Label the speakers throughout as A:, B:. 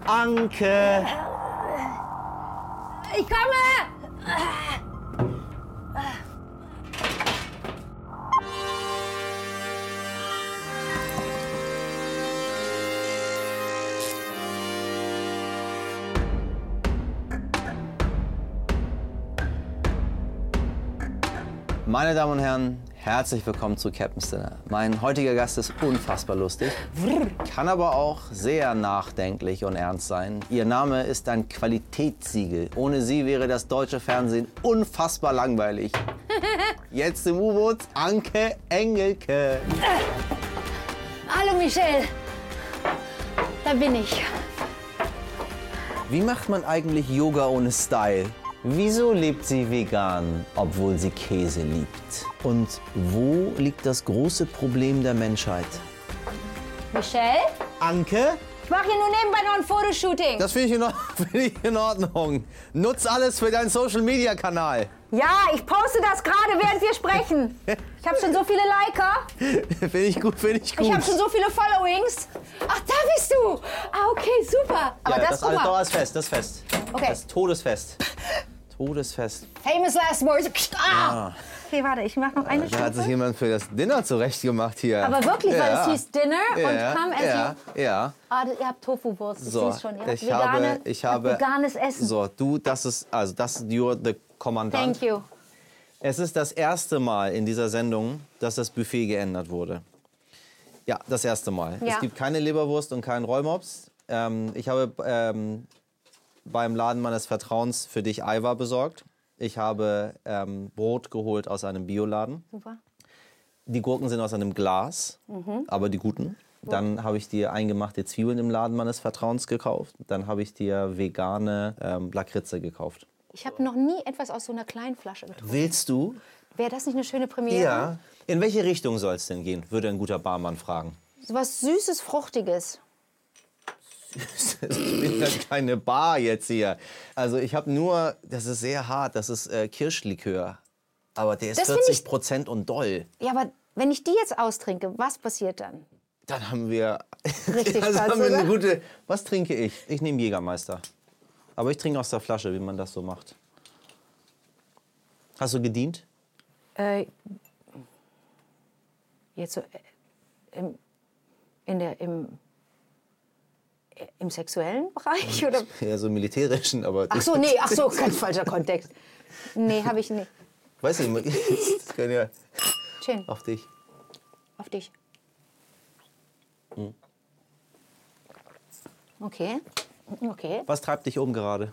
A: Anke!
B: Ich komme!
A: Meine Damen und Herren, herzlich willkommen zu Captain's Dinner. Mein heutiger Gast ist unfassbar lustig, kann aber auch sehr nachdenklich und ernst sein. Ihr Name ist ein Qualitätssiegel. Ohne sie wäre das deutsche Fernsehen unfassbar langweilig. Jetzt im U-Boot Anke Engelke.
B: Hallo Michelle, da bin ich.
A: Wie macht man eigentlich Yoga ohne Style? Wieso lebt sie vegan, obwohl sie Käse liebt? Und wo liegt das große Problem der Menschheit?
B: Michelle?
A: Anke?
B: Ich mache hier nur nebenbei noch ein Fotoshooting.
A: Das finde ich in Ordnung. Nutz alles für deinen Social-Media-Kanal.
B: Ja, ich poste das gerade, während wir sprechen. Ich habe schon so viele Liker.
A: Finde ich gut.
B: Ich habe schon so viele Followings. Ach, da bist du. Ah, okay, super. Aber
A: Ja,
B: guck mal.
A: das ist fest.
B: Okay.
A: Das ist Todesfest. Todesfest.
B: Famous last words. Ah. Okay, warte, ich mache noch eine
A: Da hat sich
B: Stufe.
A: jemand für das Dinner zurechtgemacht hier.
B: Aber wirklich, weil es hieß Dinner und come as you.
A: Ja.
B: Ah, ihr habt Tofu-Wurst, ich
A: So,
B: sehe schon. Ihr habt
A: ich habe
B: veganes Essen.
A: So, das ist you're the Kommandant.
B: Thank you.
A: Es ist das erste Mal in dieser Sendung, dass das Buffet geändert wurde. Ja, das erste Mal.
B: Ja.
A: Es gibt keine Leberwurst und keinen Rollmops. Ich habe beim Laden meines Vertrauens für dich Aiwa besorgt. Ich habe Brot geholt aus einem Bioladen.
B: Super.
A: Die Gurken sind aus einem Glas, aber die guten. Dann habe ich dir eingemachte Zwiebeln im Laden meines Vertrauens gekauft. Dann habe ich dir vegane Lakritze gekauft.
B: Ich habe noch nie etwas aus so einer kleinen Flasche getrunken.
A: Willst du?
B: Wäre das nicht eine schöne Premiere?
A: Ja. In welche Richtung soll es denn gehen, würde ein guter Barmann fragen.
B: So was Süßes, Fruchtiges.
A: Ich bin ja keine Bar jetzt hier. Also ich habe nur, das ist sehr hart, das ist Kirschlikör. Aber der ist
B: Das find
A: 40% und doll.
B: Ja, aber wenn ich die jetzt austrinke, was passiert dann?
A: Dann haben wir,
B: Richtig
A: also
B: krass,
A: haben wir eine
B: oder?
A: gute. Was trinke ich? Ich nehme Jägermeister. Aber ich trinke aus der Flasche, wie man das so macht. Hast du gedient?
B: Jetzt so im sexuellen Bereich? Oder?
A: Ja, so militärischen, aber.
B: Ach so, ganz falscher Kontext. Nee, habe ich nicht.
A: Weiß nicht, das können ja
B: Schön,
A: auf dich.
B: auf dich. Okay.
A: Was treibt dich um gerade?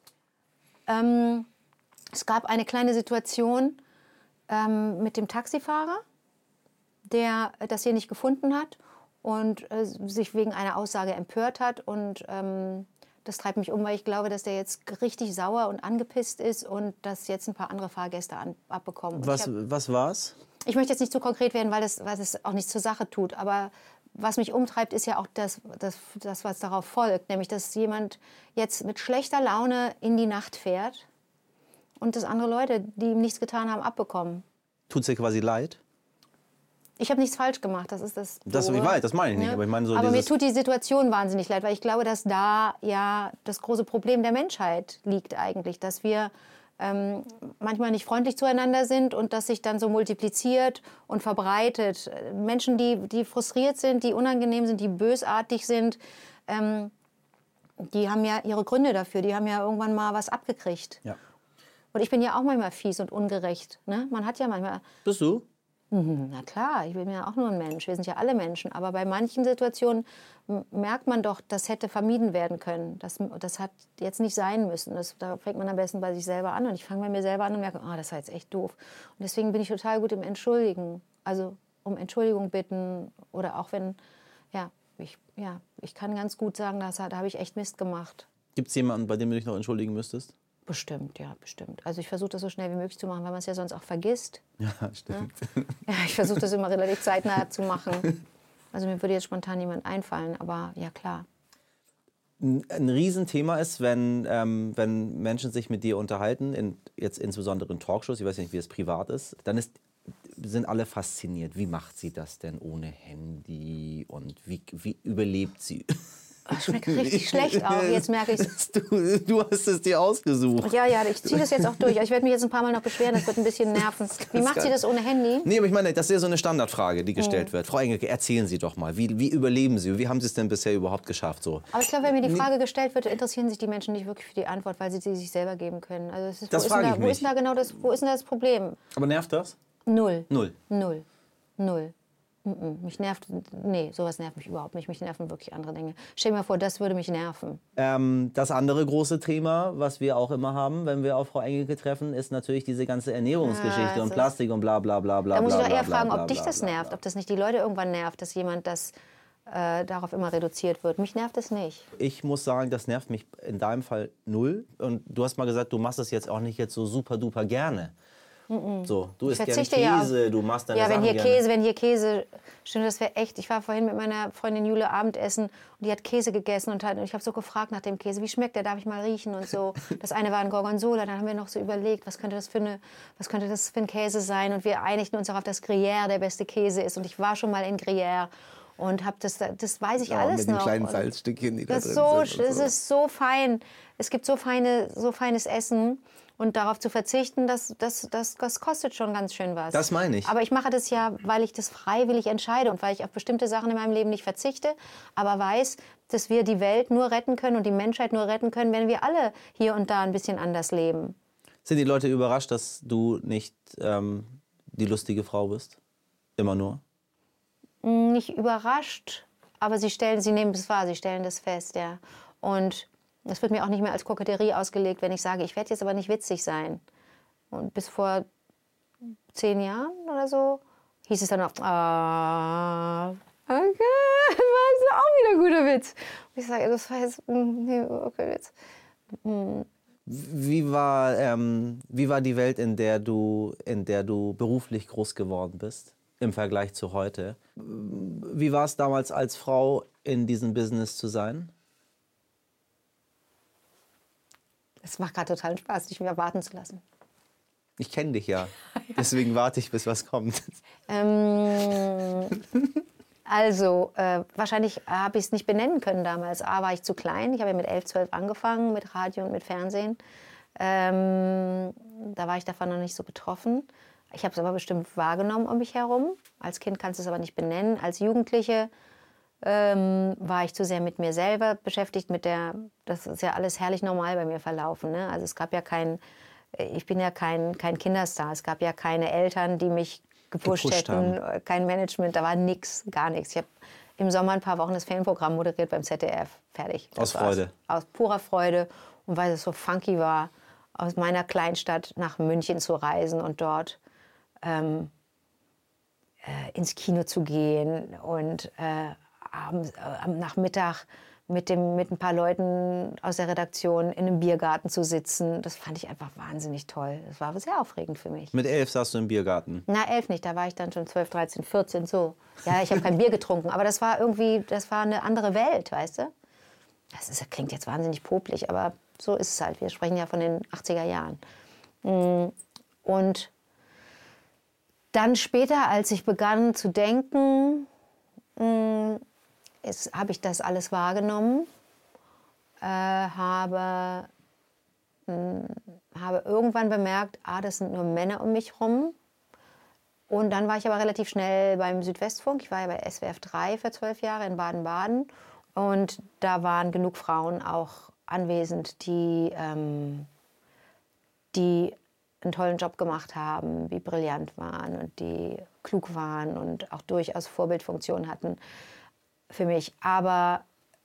B: Es gab eine kleine Situation mit dem Taxifahrer, der das hier nicht gefunden hat und sich wegen einer Aussage empört hat. Und das treibt mich um, weil ich glaube, dass der jetzt richtig sauer und angepisst ist und dass jetzt ein paar andere Fahrgäste abbekommen. Und
A: Was war's?
B: ich möchte jetzt nicht zu konkret werden, weil das auch nichts zur Sache tut. Aber was mich umtreibt, ist ja auch das, was darauf folgt. Nämlich, dass jemand jetzt mit schlechter Laune in die Nacht fährt und dass andere Leute, die ihm nichts getan haben, abbekommen.
A: Tut's dir quasi leid?
B: Ich habe nichts falsch gemacht, das ist das.
A: Das meine ich nicht.
B: Ja.
A: Aber ich meine so
B: Aber mir
A: dieses.
B: tut die Situation wahnsinnig leid, weil ich glaube, dass da ja das große Problem der Menschheit liegt eigentlich, dass wir manchmal nicht freundlich zueinander sind und das sich dann so multipliziert und verbreitet. Menschen, die frustriert sind, die unangenehm sind, die bösartig sind, die haben ja ihre Gründe dafür. Die haben ja irgendwann mal was abgekriegt.
A: Ja.
B: Und ich bin ja auch manchmal fies und ungerecht. Ne? Man hat ja manchmal...
A: Bist du?
B: Na klar, ich bin ja auch nur ein Mensch. Wir sind ja alle Menschen. Aber bei manchen Situationen merkt man doch, das hätte vermieden werden können. Das hat jetzt nicht sein müssen. Da fängt man am besten bei sich selber an. Und ich fange bei mir selber an und merke, das war jetzt echt doof. Und deswegen bin ich total gut im Entschuldigen. Also um Entschuldigung bitten. Oder auch wenn, ich kann ganz gut sagen, da habe ich echt Mist gemacht.
A: Gibt's jemanden, bei dem du dich noch entschuldigen müsstest?
B: Bestimmt, ja, bestimmt. Also ich versuche das so schnell wie möglich zu machen, weil man es ja sonst auch vergisst.
A: Ja, stimmt.
B: Ja, ich versuche das immer relativ zeitnah zu machen. Also mir würde jetzt spontan niemand einfallen, aber ja, klar.
A: Ein Riesenthema ist, wenn Menschen sich mit dir unterhalten, jetzt insbesondere in Talkshows, ich weiß nicht, wie es privat ist, dann sind alle fasziniert. Wie macht sie das denn ohne Handy und wie überlebt sie?
B: Schmeckt richtig schlecht auch, jetzt merke ich es.
A: Du hast es dir ausgesucht.
B: Ja, ich ziehe das jetzt auch durch. Ich werde mich jetzt ein paar Mal noch beschweren, das wird ein bisschen nerven. Wie macht sie das ohne Handy?
A: Nee, aber ich meine, das ist ja so eine Standardfrage, die gestellt wird. Frau Engelke, erzählen Sie doch mal, wie überleben Sie? Wie haben Sie es denn bisher überhaupt geschafft? So?
B: Aber ich glaube, wenn mir die Frage gestellt wird, interessieren sich die Menschen nicht wirklich für die Antwort, weil sie sich selber geben können. Also es ist,
A: Das frage ich mich.
B: Wo ist denn da das Problem?
A: Aber nervt das?
B: Null.
A: Null.
B: Sowas nervt mich überhaupt nicht. Mich nerven wirklich andere Dinge. Stell dir mal vor, das würde mich nerven.
A: Das andere große Thema, was wir auch immer haben, wenn wir auf Frau Engelke treffen, ist natürlich diese ganze Ernährungsgeschichte und Plastik und bla bla bla bla.
B: Da muss ich
A: bla,
B: doch eher
A: bla,
B: fragen,
A: bla,
B: ob dich
A: bla,
B: das
A: bla,
B: nervt,
A: bla.
B: ob das nicht die Leute irgendwann nervt, dass jemand darauf immer reduziert wird. Mich nervt es nicht.
A: Ich muss sagen, das nervt mich in deinem Fall null. Und du hast mal gesagt, du machst das jetzt auch nicht jetzt so super duper gerne. So, du isst gerne Käse, du machst deine Sachen gerne.
B: Wenn hier Käse, stimmt, das wäre echt. Ich war vorhin mit meiner Freundin Jule Abendessen und die hat Käse gegessen und ich habe so gefragt nach dem Käse, wie schmeckt der, darf ich mal riechen und so. Das eine war ein Gorgonzola, dann haben wir noch so überlegt, was könnte das für ein Käse sein, und wir einigten uns darauf, dass Gruyère der beste Käse ist, und ich war schon mal in Gruyère und habe das weiß ich alles
A: mit
B: noch.
A: Mit den kleinen Salzstückchen, die da drin sind.
B: Das ist so fein. Es gibt so feines Essen. Und darauf zu verzichten, das kostet schon ganz schön was.
A: Das meine ich.
B: Aber ich mache das ja, weil ich das freiwillig entscheide und weil ich auf bestimmte Sachen in meinem Leben nicht verzichte, aber weiß, dass wir die Welt nur retten können und die Menschheit nur retten können, wenn wir alle hier und da ein bisschen anders leben.
A: Sind die Leute überrascht, dass du nicht die lustige Frau bist? Immer nur?
B: Nicht überrascht, aber sie stellen das fest, ja. Und das wird mir auch nicht mehr als Koketterie ausgelegt, wenn ich sage, ich werde jetzt aber nicht witzig sein. Und bis vor 10 Jahren oder so hieß es dann auch, okay, das war jetzt auch wieder ein guter Witz. Und ich sage, das war jetzt okay Witz.
A: Wie war die Welt, in der du beruflich groß geworden bist, im Vergleich zu heute? Wie war es damals als Frau in diesem Business zu sein?
B: Es macht gerade totalen Spaß, dich wieder warten zu lassen.
A: Ich kenne dich ja, deswegen warte ich, bis was kommt.
B: Wahrscheinlich habe ich es nicht benennen können damals. A, war ich zu klein. Ich habe ja mit 11, 12 angefangen, mit Radio und mit Fernsehen. Da war ich davon noch nicht so betroffen. Ich habe es aber bestimmt wahrgenommen um mich herum. Als Kind kannst du es aber nicht benennen. Als Jugendliche war ich zu sehr mit mir selber beschäftigt, das ist ja alles herrlich normal bei mir verlaufen. Ne? Also es gab ja ich bin ja kein Kinderstar, es gab ja keine Eltern, die mich gepusht hätten, kein Management, da war nix, gar nichts. Ich habe im Sommer ein paar Wochen das Ferienprogramm moderiert beim ZDF, fertig.
A: Aus Freude?
B: Aus purer Freude, und weil es so funky war, aus meiner Kleinstadt nach München zu reisen und dort ins Kino zu gehen und abends, am Nachmittag mit ein paar Leuten aus der Redaktion in einem Biergarten zu sitzen. Das fand ich einfach wahnsinnig toll. Das war sehr aufregend für mich.
A: Mit 11 saß du im Biergarten?
B: Na, 11 nicht. Da war ich dann schon 12, 13, 14, so. Ja, ich habe kein Bier getrunken. Aber das war eine andere Welt, weißt du? Das klingt jetzt wahnsinnig popelig, aber so ist es halt. Wir sprechen ja von den 80er Jahren. Und dann später, als ich begann zu denken, habe ich das alles wahrgenommen, habe irgendwann bemerkt, das sind nur Männer um mich rum. Und dann war ich aber relativ schnell beim Südwestfunk. Ich war ja bei SWF 3 für 12 Jahre in Baden-Baden. Und da waren genug Frauen auch anwesend, die einen tollen Job gemacht haben, die brillant waren und die klug waren und auch durchaus Vorbildfunktion hatten für mich. Aber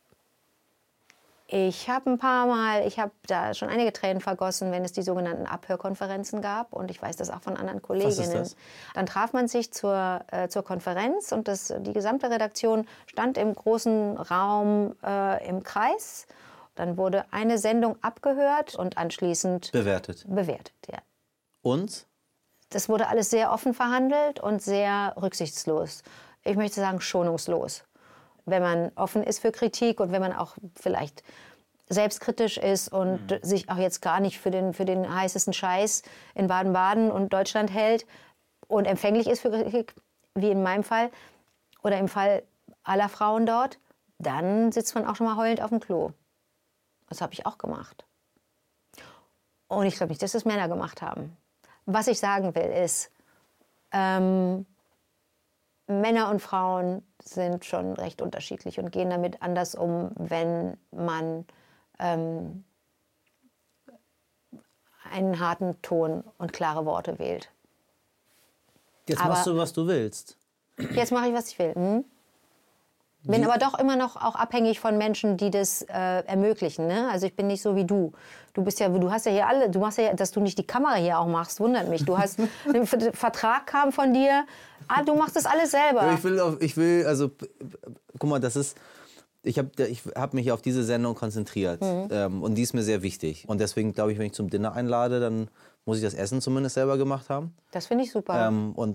B: ich habe da schon einige Tränen vergossen, wenn es die sogenannten Abhörkonferenzen gab. Und ich weiß das auch von anderen Kolleginnen.
A: Was ist das?
B: Dann traf man sich zur Konferenz und die gesamte Redaktion stand im großen Raum im Kreis. Dann wurde eine Sendung abgehört und anschließend bewertet, ja.
A: Und?
B: Das wurde alles sehr offen verhandelt und sehr rücksichtslos. Ich möchte sagen, schonungslos. Wenn man offen ist für Kritik und wenn man auch vielleicht selbstkritisch ist und sich auch jetzt gar nicht für den heißesten Scheiß in Baden-Baden und Deutschland hält und empfänglich ist für Kritik, wie in meinem Fall oder im Fall aller Frauen dort, dann sitzt man auch schon mal heulend auf dem Klo. Das habe ich auch gemacht. Und ich glaube nicht, dass das Männer gemacht haben. Was ich sagen will ist, Männer und Frauen sind schon recht unterschiedlich und gehen damit anders um, wenn man einen harten Ton und klare Worte wählt.
A: Jetzt machst du, was du willst.
B: Jetzt mache ich, was ich will. Bin aber doch immer noch auch abhängig von Menschen, die das ermöglichen. Ne? Also ich bin nicht so wie du. Du hast ja hier alle, du machst ja, dass du nicht die Kamera hier auch machst, wundert mich. Du hast einen Vertrag kam von dir. Du machst das alles selber.
A: Ja, also guck mal, ich hab mich auf diese Sendung konzentriert und die ist mir sehr wichtig. Und deswegen glaube ich, wenn ich zum Dinner einlade, dann muss ich das Essen zumindest selber gemacht haben.
B: Das finde ich super.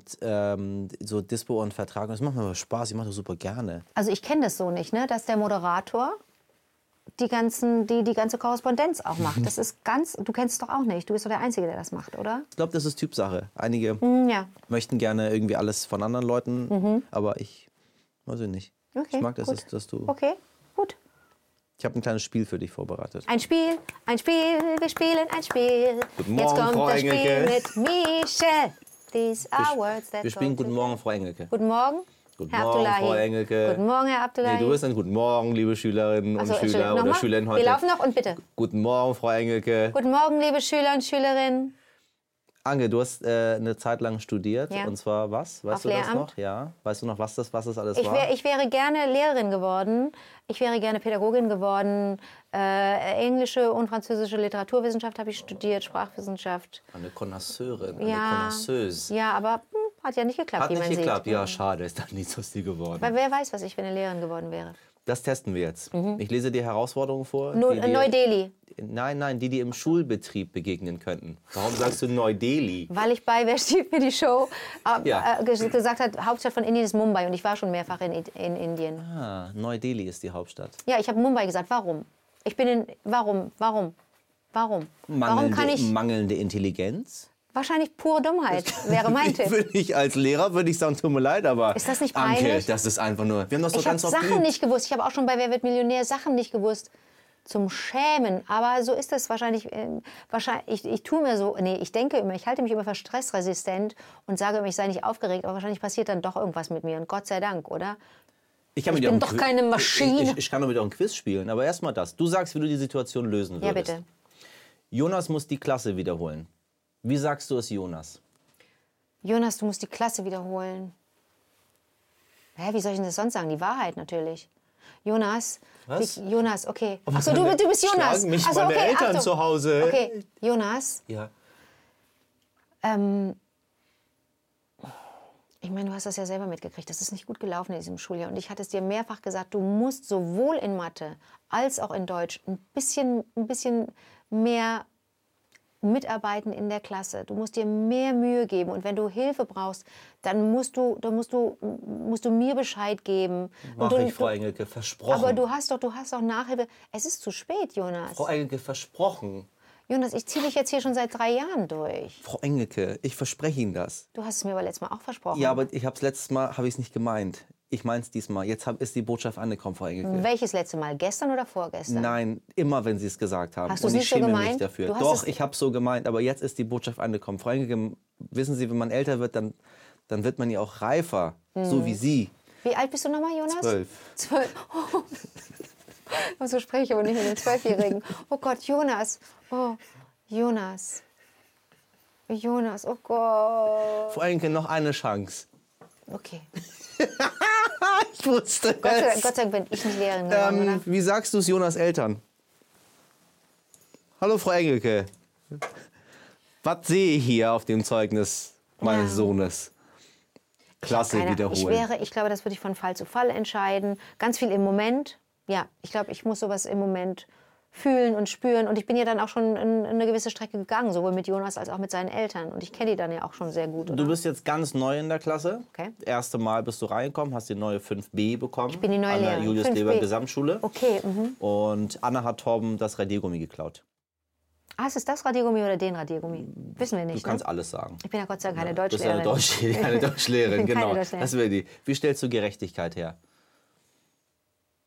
A: So Dispo und Vertrag, das macht mir aber Spaß, ich mache das super gerne.
B: Also ich kenne das so nicht, ne? Dass der Moderator die ganze Korrespondenz auch macht. Das ist du kennst es doch auch nicht. Du bist doch der Einzige, der das macht, oder?
A: Ich glaube, das ist Typsache. Einige möchten gerne irgendwie alles von anderen Leuten, aber ich weiß nicht.
B: Okay,
A: ich mag das,
B: gut.
A: dass du...
B: Okay, gut.
A: Ich habe ein kleines Spiel für dich vorbereitet.
B: Ein Spiel, wir spielen ein Spiel.
A: Guten Morgen,
B: Jetzt kommt
A: Frau
B: das
A: Engelke.
B: Spiel mit Michel. These are words that
A: Wir spielen
B: go
A: Guten Morgen, Frau Engelke.
B: Guten Morgen,
A: Guten
B: Herr
A: Morgen,
B: Abdullahi.
A: Frau Engelke.
B: Guten Morgen, Herr Abdullahi.
A: Nee, du bist dann Guten Morgen, liebe Schülerinnen und
B: Achso,
A: Schüler
B: Entschuldigung,
A: oder
B: nochmal.
A: Schülerinnen heute.
B: Wir laufen noch und bitte.
A: Guten Morgen, Frau Engelke.
B: Guten Morgen, liebe Schüler und Schülerinnen.
A: Anke, du hast eine Zeit lang studiert.
B: Ja.
A: Und zwar was? Weißt
B: Auf
A: du das
B: Lehramt.
A: noch? Ja. Weißt du noch, was das alles war?
B: Ich wäre gerne Lehrerin geworden. Ich wäre gerne Pädagogin geworden. Englische und französische Literaturwissenschaft habe ich studiert, Sprachwissenschaft.
A: Eine Connoisseurin, eine
B: Ja,
A: Connoisseuse.
B: ja, aber hat ja nicht geklappt,
A: Hat
B: wie
A: nicht
B: man
A: geklappt.
B: sieht.
A: Ja, schade, ist dann nichts aus dir geworden.
B: Weil wer weiß, was ich für eine Lehrerin geworden wäre.
A: Das testen wir jetzt. Ich lese dir Herausforderungen vor.
B: Neu-Delhi.
A: Nein, die im Schulbetrieb begegnen könnten. Warum sagst du Neu-Delhi?
B: Weil ich bei Wer stiehlt mir die Show
A: Ja.
B: gesagt hat, Hauptstadt von Indien ist Mumbai und ich war schon mehrfach in Indien.
A: Ah, Neu-Delhi ist die Hauptstadt.
B: Ja, ich habe Mumbai gesagt. Warum? Warum? Warum kann ich...
A: Mangelnde Intelligenz?
B: Wahrscheinlich pure Dummheit wäre mein Tipp.
A: Als Lehrer würde ich sagen, tut mir leid, aber
B: Ist das nicht
A: Anke,
B: peinlich?
A: das ist einfach nur... Wir haben das doch
B: Ich habe
A: ganz oft
B: Sachen
A: geübt.
B: nicht gewusst. Ich habe auch schon bei Wer wird Millionär Sachen nicht gewusst. Zum Schämen. Aber so ist es wahrscheinlich. Ich tue mir so. Nee, ich denke immer, ich halte mich immer für stressresistent und sage immer, ich sei nicht aufgeregt. Aber wahrscheinlich passiert dann doch irgendwas mit mir. Und Gott sei Dank, oder?
A: Ich
B: bin doch keine Maschine.
A: Ich kann doch mit dir auch ein Quiz spielen, aber erstmal das. Du sagst, wie du die Situation lösen würdest.
B: Ja, bitte.
A: Jonas muss die Klasse wiederholen. Wie sagst du es Jonas?
B: Jonas, du musst die Klasse wiederholen. Hä, wie soll ich denn das sonst sagen? Die Wahrheit natürlich. Jonas.
A: Was?
B: Jonas, okay. Achso, du bist Jonas.
A: Schlagen mich
B: Achso,
A: meine
B: okay,
A: Eltern
B: Achtung.
A: zu Hause.
B: Okay, Jonas.
A: Ja.
B: Ich meine, du hast das ja selber mitgekriegt. Das ist nicht gut gelaufen in diesem Schuljahr. Und ich hatte es dir mehrfach gesagt, du musst sowohl in Mathe als auch in Deutsch ein bisschen mehr mitarbeiten in der Klasse. Du musst dir mehr Mühe geben. Und wenn du Hilfe brauchst, dann musst du mir Bescheid geben.
A: Mach ich, Frau Engelke, versprochen.
B: Aber du hast doch Nachhilfe. Es ist zu spät, Jonas.
A: Frau Engelke, versprochen.
B: Jonas, ich ziehe dich jetzt hier schon seit 3 Jahren durch.
A: Frau Engelke, ich verspreche Ihnen das.
B: Du hast es mir aber letztes Mal auch versprochen.
A: Ja, aber letztes Mal habe ich es nicht gemeint. Ich meine es diesmal. Jetzt ist die Botschaft angekommen, Frau Engelke.
B: Welches letzte Mal? Gestern oder vorgestern?
A: Nein, immer wenn Sie es gesagt haben.
B: Hast du es
A: Und
B: nicht
A: ich
B: so
A: schäme mich
B: gemeint?
A: dafür.
B: Du hast
A: Doch,
B: es-
A: ich habe es so gemeint, aber jetzt ist die Botschaft angekommen. Frau Engelke, wissen Sie, wenn man älter wird, dann wird man ja auch reifer, so wie Sie.
B: Wie alt bist du nochmal, Jonas?
A: 12.
B: 12. Oh. So spreche ich aber nicht mit den 12-Jährigen. Oh Gott, Jonas. Oh, Jonas. Jonas, oh Gott.
A: Frau Engelke, noch eine Chance.
B: Okay.
A: Ich wusste
B: Gott sei Dank bin ich nicht Lehrerin geworden, oder?
A: Wie sagst du es Jonas Eltern? Hallo, Frau Engelke. Was sehe ich hier auf dem Zeugnis meines
B: Ja.
A: Sohnes? Klasse wiederholen.
B: Ich glaube, das würde ich von Fall zu Fall entscheiden. Ganz viel im Moment. Ja, ich glaube, ich muss sowas im Moment fühlen und spüren. Und ich bin ja dann auch schon eine gewisse Strecke gegangen, sowohl mit Jonas als auch mit seinen Eltern. Und ich kenne die dann ja auch schon sehr gut. Oder?
A: Du bist jetzt ganz neu in der Klasse.
B: Okay.
A: Das erste Mal bist du reingekommen, hast die neue 5b bekommen. Ich
B: bin die neue
A: an der
B: Lehrerin.
A: Julius-Leber
B: 5b.
A: Gesamtschule.
B: Okay.
A: Und Anna hat Torben das Radiergummi geklaut.
B: Ah, ist es das Radiergummi oder den Radiergummi? Wissen wir nicht.
A: Du kannst
B: Ne?
A: alles sagen.
B: Ich bin ja Gott sei Dank keine
A: Du bist ja
B: Deutschlehrerin.
A: eine Deutschlehrerin,
B: Ich bin keine
A: genau.
B: Deutschlehrerin.
A: Das wäre die. Wie stellst du Gerechtigkeit her?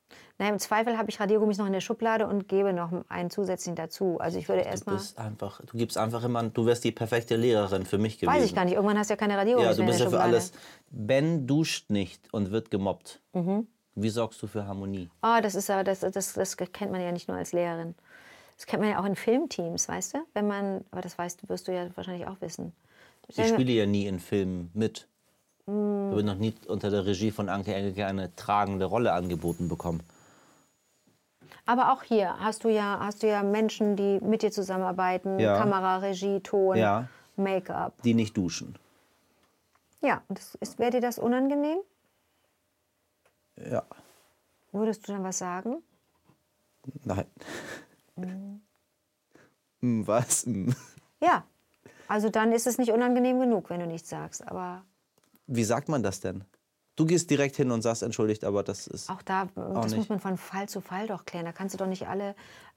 B: Naja, im Zweifel habe ich Radiergummis noch in der Schublade und gebe noch einen zusätzlichen dazu. Also ich würde erstmal...
A: Du gibst einfach immer, du wärst die perfekte Lehrerin für mich gewesen.
B: Weiß ich gar nicht, irgendwann hast du ja keine Radiergummis
A: Ja, du
B: mehr
A: bist
B: in
A: ja
B: der
A: für
B: Schublade.
A: alles. Ben duscht nicht und wird gemobbt. Wie sorgst du für Harmonie?
B: Oh, das kennt man ja nicht nur als Lehrerin. Das kennt man ja auch in Filmteams, weißt du? Aber das wirst du ja wahrscheinlich auch wissen.
A: Ich spiele ja nie in Filmen mit. Ich habe noch nie unter der Regie von Anke Engelke eine tragende Rolle angeboten bekommen.
B: Aber auch hier hast du ja Menschen, die mit dir zusammenarbeiten.
A: Ja.
B: Kamera, Regie, Ton,
A: Ja.
B: Make-up.
A: Die nicht duschen.
B: Ja, wäre dir das unangenehm?
A: Ja.
B: Würdest du dann was sagen?
A: Nein. Was?
B: Ja, also dann ist es nicht unangenehm genug, wenn du nichts sagst. Aber
A: Wie sagt man das denn? Du gehst direkt hin und sagst, entschuldigt, aber das ist...
B: auch das
A: nicht.
B: muss man von Fall zu Fall doch klären. Da kannst du doch nicht alle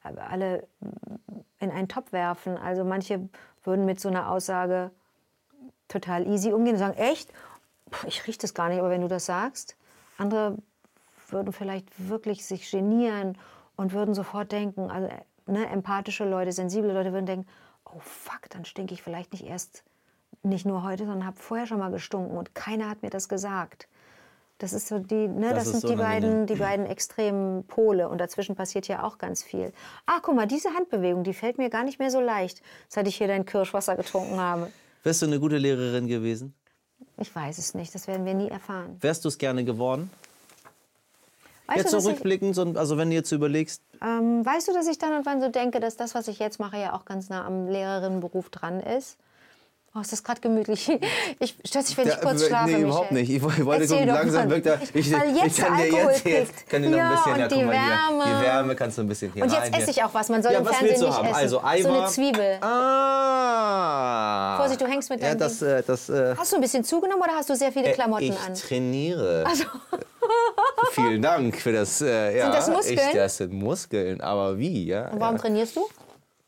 B: in einen Topf werfen. Also manche würden mit so einer Aussage total easy umgehen und sagen, echt? Puh, ich rieche das gar nicht, aber wenn du das sagst. Andere würden vielleicht wirklich sich genieren und würden sofort denken, also empathische Leute, sensible Leute würden denken, oh fuck, dann stinke ich vielleicht nicht nur heute, sondern habe vorher schon mal gestunken und keiner hat mir das gesagt. Das ist so das sind die beiden extremen Pole und dazwischen passiert ja auch ganz viel. Ah, guck mal, diese Handbewegung, die fällt mir gar nicht mehr so leicht, seit ich hier dein Kirschwasser getrunken habe.
A: Wärst du eine gute Lehrerin gewesen?
B: Ich weiß es nicht, das werden wir nie erfahren.
A: Wärst du es gerne geworden?
B: Weißt
A: Jetzt
B: du,
A: so rückblickend, also wenn du jetzt überlegst...
B: weißt du, dass ich dann und wann so denke, dass das, was ich jetzt mache, ja auch ganz nah am Lehrerinnenberuf dran ist? Oh, ist das gerade gemütlich? Ich stört dich, wenn ich kurz schlafe,
A: Nee, überhaupt
B: Michael.
A: nicht. Ich wollte
B: Erzähl
A: gucken,
B: doch
A: langsam
B: mal.
A: wirkt er...
B: Weil jetzt der Alkohol kickt.
A: Kann ich noch ein
B: Ja,
A: bisschen...
B: und
A: Ja,
B: die
A: guck mal hier.
B: Wärme.
A: Die Wärme kannst du ein bisschen hier
B: Und jetzt
A: rein.
B: esse ich auch was. Man soll im
A: was
B: Fernsehen
A: willst du
B: nicht
A: haben?
B: essen.
A: Also Eimer...
B: So eine Zwiebel.
A: Ah.
B: Vorsicht, du hängst mit deinem
A: Ja,
B: Ding. Hast du ein bisschen zugenommen oder hast du sehr viele Klamotten
A: ich
B: an?
A: trainiere. Vielen Dank für das...
B: Sind das Muskeln?
A: Das sind Muskeln, aber wie? Ja,
B: Und warum trainierst du?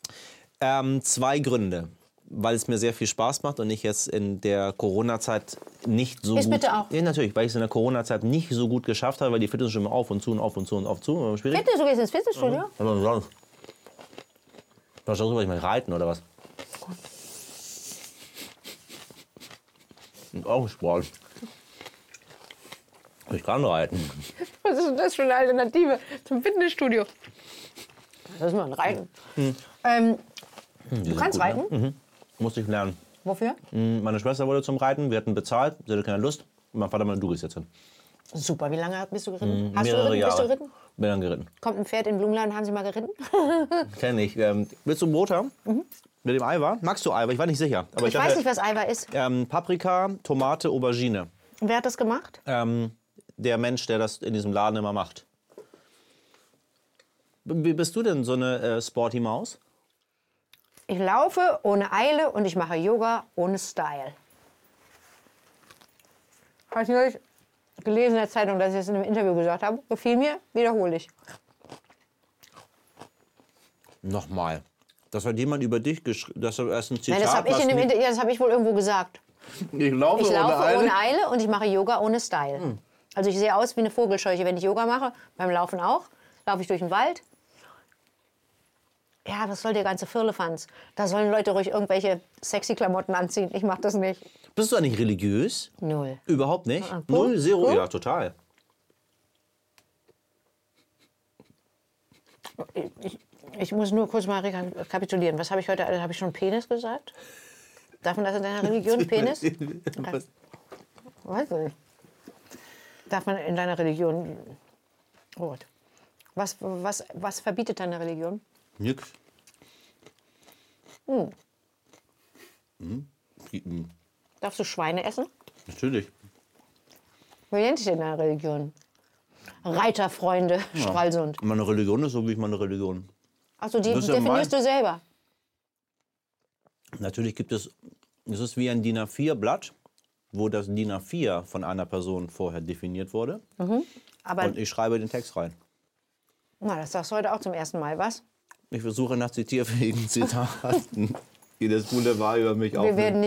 A: 2 Gründe. Weil es mir sehr viel Spaß macht und ich jetzt in der Corona-Zeit nicht so
B: Ich
A: gut...
B: bitte auch.
A: Ja, natürlich, weil ich es in der Corona-Zeit nicht so gut geschafft habe, weil die Fitnessstudio auf und zu und auf und zu und auf zu. Schwierig.
B: Fitness, du gehst ins Fitnessstudio?
A: Aber sonst. Was soll ich mal reiten oder was? Und auch Sport. Ich kann reiten.
B: Was ist denn das für eine Alternative zum Fitnessstudio? Das ist mal ein Reiten. Du kannst reiten?
A: Musste ich lernen.
B: Wofür?
A: Meine Schwester wurde zum Reiten, wir hatten bezahlt, sie hatte keine Lust. Und mein Vater meinte, du gehst jetzt hin.
B: Super, wie lange bist du geritten? Hast
A: Mehrere
B: du geritten?
A: Jahre.
B: Bist du geritten?
A: Bin dann geritten.
B: Kommt ein Pferd in Blumenladen, haben Sie mal geritten?
A: Kenn ich. Willst du ein Brot haben? Mit dem Eiweiß? Magst du Eiweiß? Ich war nicht sicher. Aber
B: Ich weiß nicht, was Eiweiß ist.
A: Paprika, Tomate, Aubergine.
B: Und wer hat das gemacht?
A: Der Mensch, der das in diesem Laden immer macht. Wie bist du denn so eine sporty Maus?
B: Ich laufe ohne Eile und ich mache Yoga ohne Style. Habe ich neulich gelesen in der Zeitung, dass ich das in einem Interview gesagt habe. Gefiel mir, wiederhole ich.
A: Nochmal. Das hat jemand über dich geschrieben. Das ist ein Zitat.
B: Nein, das habe ich, das hab ich wohl irgendwo gesagt.
A: Ich laufe,
B: Ich laufe
A: ohne
B: ohne Eile und ich mache Yoga ohne Style. Also ich sehe aus wie eine Vogelscheuche, wenn ich Yoga mache. Beim Laufen auch. Laufe ich durch den Wald. Ja, was soll der ganze Firlefanz? Da sollen Leute ruhig irgendwelche sexy Klamotten anziehen. Ich mache das nicht.
A: Bist du eigentlich religiös?
B: Null.
A: Überhaupt nicht?
B: Du?
A: 0, 0?
B: Du?
A: Ja, total.
B: Ich muss nur kurz mal rekapitulieren. Was habe ich heute? Habe ich schon Penis gesagt? Darf man das in deiner Religion, Penis?
A: Was?
B: Weiß ich nicht. Darf man in deiner Religion... Oh Gott. Was verbietet deine Religion?
A: Nix.
B: Darfst du Schweine essen?
A: Natürlich.
B: Wie nennt sich denn deine Religion? Reiterfreunde, Stralsund.
A: Meine Religion ist so wie meine Religion.
B: Achso, die
A: Das ist ja
B: definierst du selber.
A: Natürlich gibt es ist wie ein DIN A4-Blatt, wo das DIN A4 von einer Person vorher definiert wurde.
B: Aber
A: Und ich schreibe den Text rein.
B: na, das sagst du heute auch zum ersten Mal, was?
A: Ich versuche nach zitierfähigen Zitaten, die das Boulevard über mich
B: Wir
A: aufnehmen.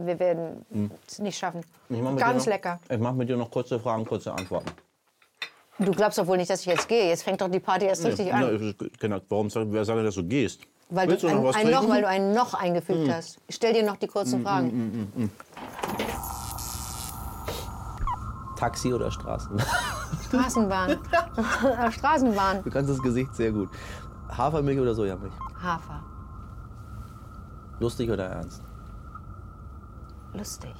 B: werden es nicht schaffen.
A: Ich mach mit
B: Ganz
A: dir noch,
B: lecker.
A: Ich mache mit dir noch kurze Fragen, kurze Antworten.
B: Du glaubst doch wohl nicht, dass ich jetzt gehe. Jetzt fängt doch die Party erst richtig an.
C: Genau. Warum wer sagt, dass du gehst?
B: Weil
C: Willst
B: du
C: noch was
B: weil du ein Noch eingefügt hast. Ich stell dir noch die kurzen Fragen.
A: Taxi oder Straßenbahn?
B: Straßenbahn. Straßenbahn.
A: Du kannst das Gesicht sehr gut. Hafermilch oder Sojamilch?
B: Hafer.
A: Lustig oder ernst?
B: Lustig.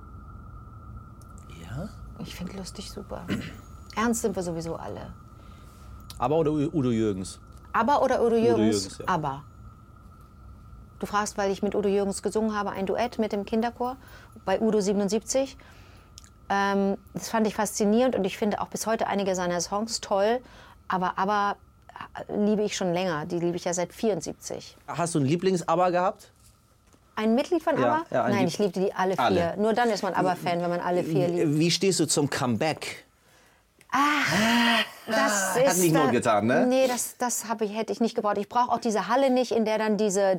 A: Ja?
B: Ich finde lustig super. Ernst sind wir sowieso alle.
A: Aber oder Udo Jürgens?
B: Aber oder Udo Jürgens?
A: Ja.
B: Aber. Du fragst, weil ich mit Udo Jürgens gesungen habe, ein Duett mit dem Kinderchor bei Udo 77. Das fand ich faszinierend und ich finde auch bis heute einige seiner Songs toll. Aber liebe ich schon länger. Die liebe ich ja seit 74.
A: Hast du ein Lieblings-Aber gehabt?
B: Ein Mitglied von
A: Ja,
B: ABBA?
A: ja,
B: Nein, ich liebte die alle 4.
A: Alle.
B: Nur dann ist man ABBA-Fan, wenn man alle 4 liebt.
A: Wie stehst du zum Comeback?
B: Das
A: Hat nicht Not getan, ne?
B: Nee, das hätte ich nicht gebraucht. Ich brauche auch diese Halle nicht, in der dann diese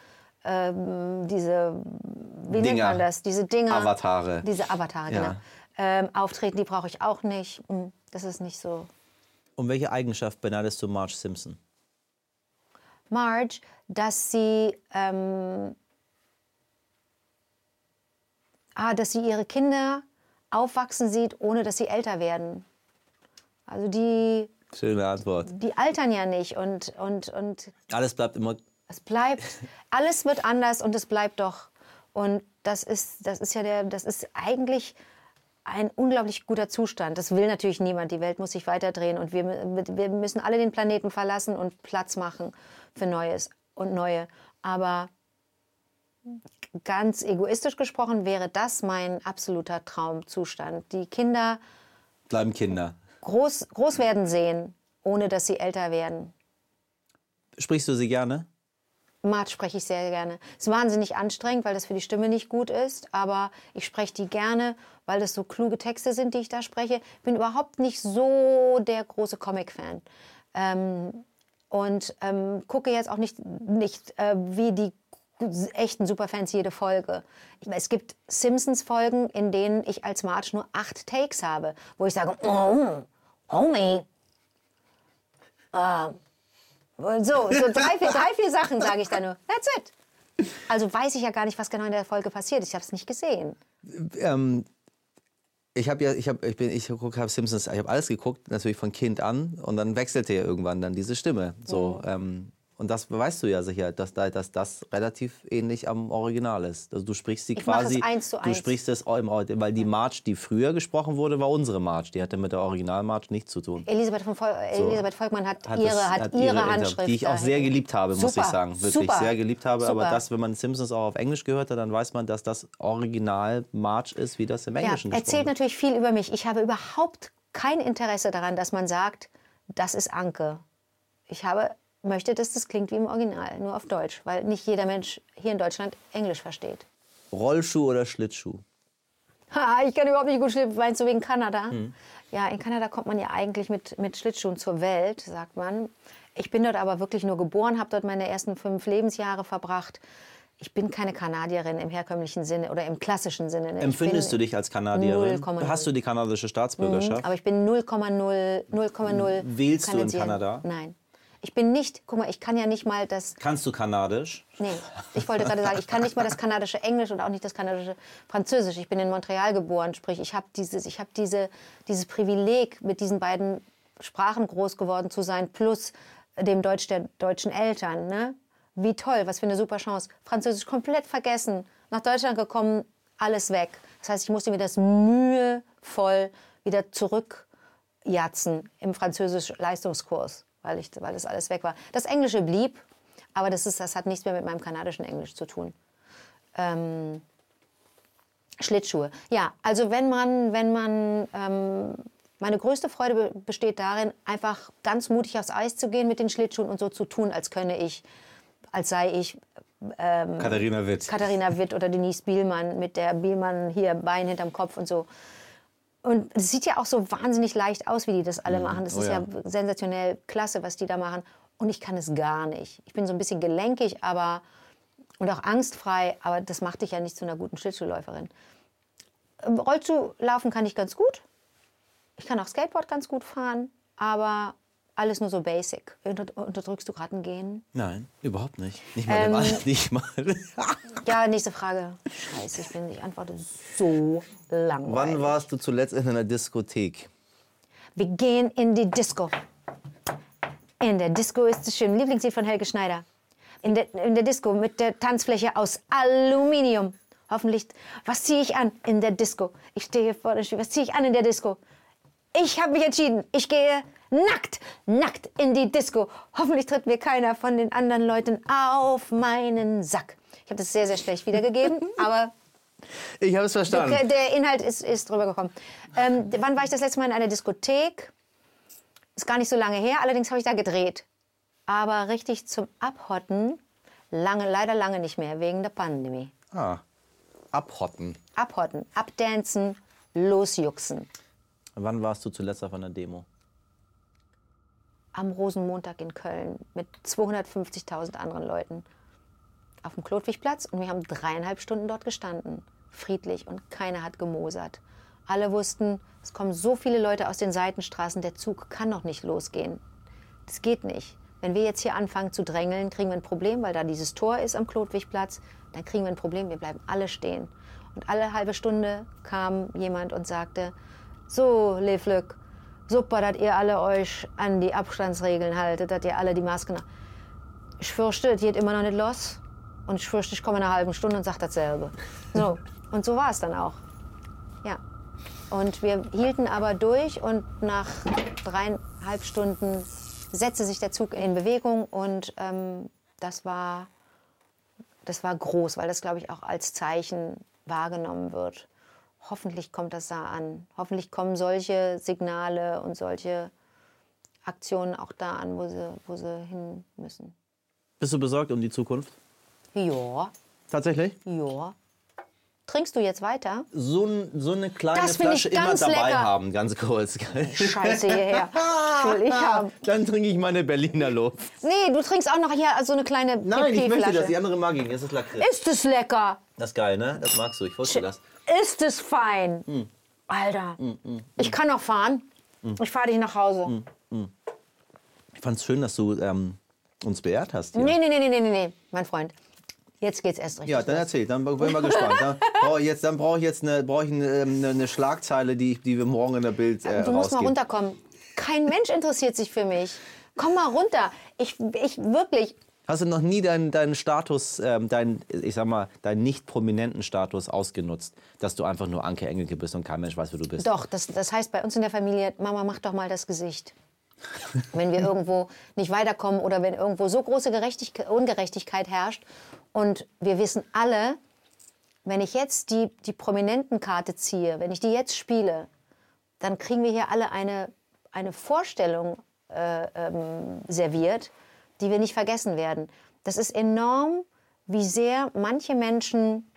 B: wie nennt man das? Diese Dinger.
A: Avatare.
B: Diese Avatare,
A: Ja.
B: genau. Auftreten, die brauche ich auch nicht. Das ist nicht so.
A: Und welche Eigenschaft beneidest du Marge Simpson?
B: Marge, dass sie ihre Kinder aufwachsen sieht, ohne dass sie älter werden. Also die
A: Schöne Antwort.
B: altern ja nicht und
A: Alles bleibt immer.
B: es bleibt, alles wird anders und es bleibt doch. Und das ist eigentlich ein unglaublich guter Zustand. Das will natürlich niemand. Die Welt muss sich weiterdrehen und wir müssen alle den Planeten verlassen und Platz machen für Neues und Neue. Aber ganz egoistisch gesprochen wäre das mein absoluter Traumzustand. Die Kinder
A: Bleiben Kinder.
B: groß werden sehen, ohne dass sie älter werden.
A: Sprichst du sie gerne?
B: Marge spreche ich sehr gerne. Es ist wahnsinnig anstrengend, weil das für die Stimme nicht gut ist, aber ich spreche die gerne, weil das so kluge Texte sind, die ich da spreche. Ich bin überhaupt nicht so der große Comic-Fan. Und gucke jetzt auch nicht wie die echten Superfans jede Folge. Es gibt Simpsons-Folgen, in denen ich als Marge nur 8 Takes habe, wo ich sage, oh, Homie. So 3-4 Sachen sage ich dann nur. That's it. Also weiß ich ja gar nicht, was genau in der Folge passiert. Ich habe es nicht gesehen.
A: Ich habe Simpsons, ich habe alles geguckt, natürlich von Kind an, und dann wechselte ja irgendwann dann diese Stimme. So, und das weißt du ja sicher, dass das relativ ähnlich am Original ist. Also du sprichst sie
B: Ich mache
A: quasi,
B: es 1:1.
A: du sprichst es, weil die Marge, die früher gesprochen wurde, war unsere Marge. Die hatte mit der Original-Marge nichts zu tun.
B: Elisabeth Volkmann hat ihre Handschrift.
A: Die ich auch sehr geliebt habe, muss
B: Super,
A: ich sagen. Wirklich
B: super,
A: sehr geliebt habe.
B: super.
A: Aber das, wenn man Simpsons auch auf Englisch gehört hat, dann weiß man, dass das Original Marge ist, wie das im Englischen gesprochen
B: erzählt
A: wird.
B: natürlich viel über mich. Ich habe überhaupt kein Interesse daran, dass man sagt, das ist Anke. Ich möchte, dass das klingt wie im Original, nur auf Deutsch, weil nicht jeder Mensch hier in Deutschland Englisch versteht.
A: Rollschuh oder Schlittschuh?
B: Ich kann überhaupt nicht gut Schlittschuh. Meinst du wegen Kanada? Ja, in Kanada kommt man ja eigentlich mit Schlittschuhen zur Welt, sagt man. Ich bin dort aber wirklich nur geboren, habe dort meine ersten 5 Lebensjahre verbracht. Ich bin keine Kanadierin im herkömmlichen Sinne oder im klassischen Sinne.
A: Empfindest du dich als Kanadierin?
B: 0,0.
A: Hast du die kanadische Staatsbürgerschaft?
B: Aber ich bin 0,0.
A: Wählst du in
B: Kanadierin.
A: Kanada?
B: Nein. Ich bin nicht, guck mal, ich kann ja nicht mal das,
A: Kannst du Kanadisch?
B: nee, ich wollte gerade sagen, ich kann nicht mal das kanadische Englisch und auch nicht das kanadische Französisch. Ich bin in Montreal geboren, sprich, ich habe dieses Privileg, mit diesen beiden Sprachen groß geworden zu sein, plus dem Deutsch der deutschen Eltern. Ne? Wie toll, was für eine super Chance. Französisch komplett vergessen, nach Deutschland gekommen, alles weg. Das heißt, ich musste mir das mühevoll wieder zurückjatzen im Französisch-Leistungskurs, weil das alles weg war. Das Englische blieb, aber das hat nichts mehr mit meinem kanadischen Englisch zu tun. Schlittschuhe. Ja, also wenn man meine größte Freude besteht darin, einfach ganz mutig aufs Eis zu gehen mit den Schlittschuhen und so zu tun, als sei ich
A: Katharina
B: Witt oder Denise Bielmann mit der Bielmann hier Bein hinterm Kopf und so. Und es sieht ja auch so wahnsinnig leicht aus, wie die das alle machen. Das ist ja sensationell klasse, was die da machen. Und ich kann es gar nicht. Ich bin so ein bisschen gelenkig und auch angstfrei, aber das macht dich ja nicht zu einer guten Schlittschuhläuferin. Rollschuh laufen kann ich ganz gut. Ich kann auch Skateboard ganz gut fahren, aber alles nur so basic. Unterdrückst du gerade ein Gen?
A: Nein, überhaupt nicht. Nicht mal im Alter, nicht mal.
B: Ja, nächste Frage. Scheiße, ich antworte so langweilig.
A: Wann warst du zuletzt in einer Diskothek?
B: Wir gehen in die Disco. In der Disco ist es schön. Lieblingslied von Helge Schneider. In der Disco mit der Tanzfläche aus Aluminium. Hoffentlich, was ziehe ich an in der Disco? Ich stehe hier vor der Tür. Was ziehe ich an in der Disco? Ich habe mich entschieden. Ich gehe nackt in die Disco. Hoffentlich tritt mir keiner von den anderen Leuten auf meinen Sack. Ich habe das sehr, sehr schlecht wiedergegeben, aber
A: Ich habe es verstanden.
B: der Inhalt ist drüber gekommen. Wann war ich das letzte Mal in einer Diskothek? Ist gar nicht so lange her, allerdings habe ich da gedreht. Aber richtig zum Abhotten, leider lange nicht mehr, wegen der Pandemie.
A: Ah, abhotten.
B: Abhotten, abdancen, losjuxen.
A: Wann warst du zuletzt auf einer Demo?
B: Am Rosenmontag in Köln mit 250.000 anderen Leuten auf dem Klotwigplatz und wir haben 3,5 Stunden dort gestanden, friedlich, und keiner hat gemosert. Alle wussten, es kommen so viele Leute aus den Seitenstraßen, der Zug kann noch nicht losgehen. Das geht nicht. Wenn wir jetzt hier anfangen zu drängeln, kriegen wir ein Problem, weil da dieses Tor ist am Klotwigplatz, dann kriegen wir ein Problem, wir bleiben alle stehen. Und alle halbe Stunde kam jemand und sagte, so, Leflück, super, dass ihr alle euch an die Abstandsregeln haltet, dass ihr alle die Masken... Ich fürchte, es geht immer noch nicht los. Und ich fürchte, ich komme in einer halben Stunde und sage dasselbe. So. Und so war es dann auch. Ja. Und wir hielten aber durch und nach 3,5 Stunden setzte sich der Zug in Bewegung und das war groß, weil das, glaube ich, auch als Zeichen wahrgenommen wird. Hoffentlich kommt das da an. Hoffentlich kommen solche Signale und solche Aktionen auch da an, wo sie hin müssen.
A: Bist du besorgt um die Zukunft?
B: Ja.
A: Tatsächlich?
B: Ja. Trinkst du jetzt weiter?
A: So eine kleine
B: Das find ich
A: Flasche immer
B: ganz
A: dabei
B: lecker.
A: haben, ganz kurz.
B: Scheiße hierher. Will ich haben.
A: Dann trinke ich meine Berliner Luft.
B: Nee, du trinkst auch noch hier so eine kleine
A: Nein, ich möchte das.
B: PP-Flasche.
A: Die andere mag ich nicht. Das ist Lakritz.
B: Ist es lecker?
A: Das ist geil, ne? Das magst du. Ich wusste das.
B: Ist es fein? Alter, ich kann noch fahren. Ich fahre dich nach Hause.
A: Ich fand's schön, dass du uns beehrt hast. Hier.
B: Nee, mein Freund. Jetzt geht's erst richtig
A: Ja, dann
B: los.
A: erzähl, dann bin ich mal gespannt. Dann brauche ich eine Schlagzeile, die wir morgen in der Bild
B: Du musst mal runterkommen. Kein Mensch interessiert sich für mich. Komm mal runter. Ich wirklich...
A: Hast du noch nie deinen Status, deinen nicht prominenten Status ausgenutzt, dass du einfach nur Anke Engelke bist und kein Mensch weiß, wer du bist?
B: Doch, das heißt bei uns in der Familie, Mama, mach doch mal das Gesicht. Wenn wir irgendwo nicht weiterkommen oder wenn irgendwo so große Ungerechtigkeit herrscht. Und wir wissen alle, wenn ich jetzt die Prominentenkarte ziehe, wenn ich die jetzt spiele, dann kriegen wir hier alle eine Vorstellung serviert, die wir nicht vergessen werden. Das ist enorm, wie sehr manche Menschen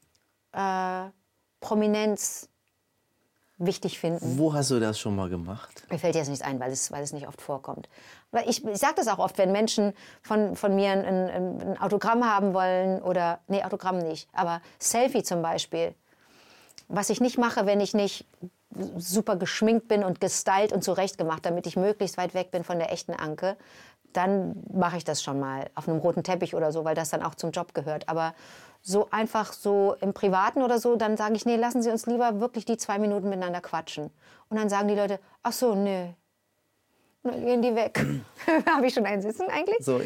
B: Prominenz wichtig finden.
A: Wo hast du das schon mal gemacht?
B: Mir fällt jetzt nichts ein, weil es nicht oft vorkommt. Weil ich sage das auch oft, wenn Menschen von mir ein Autogramm haben wollen oder, nee, Autogramm nicht, aber Selfie zum Beispiel. Was ich nicht mache, wenn ich nicht super geschminkt bin und gestylt und zurechtgemacht, damit ich möglichst weit weg bin von der echten Anke, dann mache ich das schon mal auf einem roten Teppich oder so, weil das dann auch zum Job gehört. Aber so einfach so im Privaten oder so, dann sage ich, nee, lassen Sie uns lieber wirklich die 2 Minuten miteinander quatschen. Und dann sagen die Leute, ach so, nö. Und dann gehen die weg. Habe ich schon einen Sitzen eigentlich?
A: So,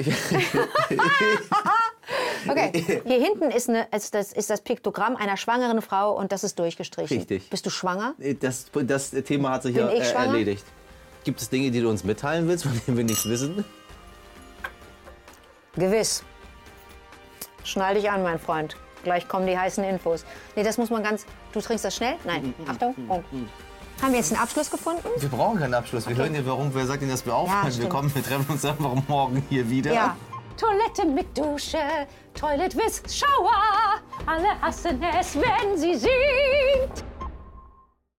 B: Okay, hier hinten ist das Piktogramm einer schwangeren Frau und das ist durchgestrichen.
A: Richtig.
B: Bist du schwanger?
A: Das Thema hat sich
B: Bin
A: ja
B: ich schwanger?
A: erledigt. Gibt es Dinge, die du uns mitteilen willst, von denen wir nichts wissen?
B: Gewiss. Schnall dich an, mein Freund. Gleich kommen die heißen Infos. Nee, das muss man ganz... Du trinkst das schnell? Nein. Achtung. Oh. Haben wir jetzt einen Abschluss gefunden?
A: Wir brauchen keinen Abschluss. Wir hören ja, wer sagt Ihnen, dass wir aufhören?
B: stimmt.
A: Wir treffen uns einfach morgen hier wieder.
B: Ja. Toilette mit Dusche, Toilet with Shower. Alle hassen es, wenn sie singt.